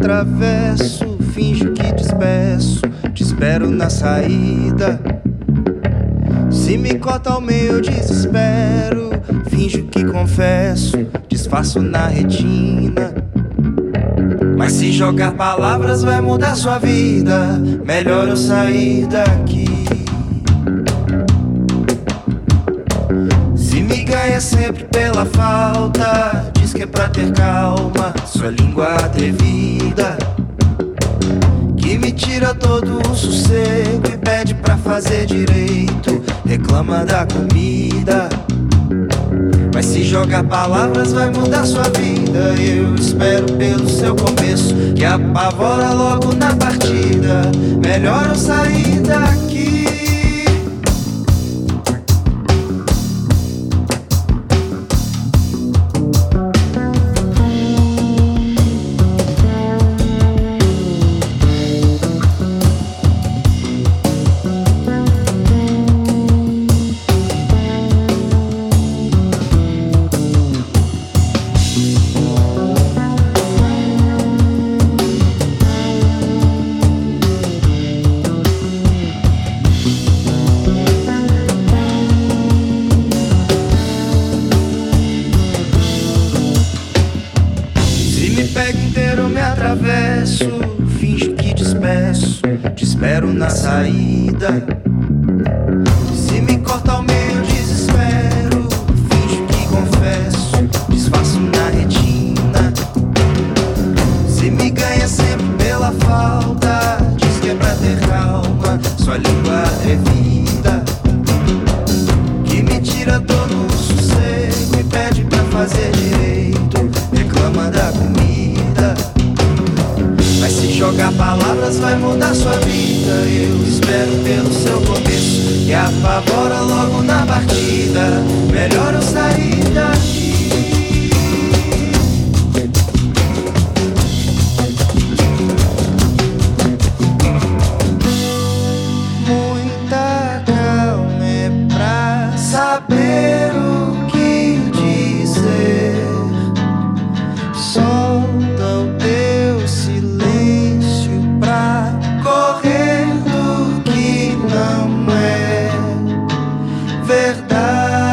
atravesso, finjo que despeço, te espero na saída. Se me corta ao meio eu desespero, finjo que confesso, disfarço na retina. Mas se jogar palavras vai mudar sua vida, melhor eu sair daqui. Se me ganha sempre pela falta, diz que é pra ter calma, sua língua atrevida, que me tira todo o sossego e pede pra fazer direito, reclama da comida. Mas se jogar palavras vai mudar sua vida, eu espero pelo seu começo, que apavora logo na partida, melhor eu sair daqui. Finjo que despeço, te espero na saída. Se me corta ao meio desespero, finjo que confesso, disfarço na retina. Se me ganha sempre pela falta, diz que é pra ter calma, sua língua atrevida, que me tira todo o sossego e pede pra fazer direito, reclama da comida. Mas se jogar palavras vai mudar sua vida, eu espero pelo seu começo, que apavora logo na partida, melhor eu sair daqui. Muita calma é pra saber o que dizer, solta o teu silêncio pra correr do que não é verdade.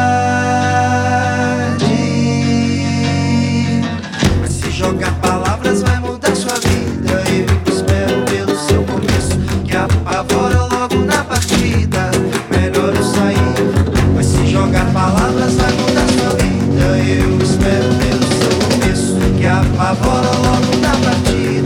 Mas se jogar palavras vai mudar sua vida, eu espero pelo seu começo, que apavora logo na partida, melhor eu sair. Mas se jogar palavras vai mudar sua vida, eu espero pelo seu começo, que apavora logo na partida.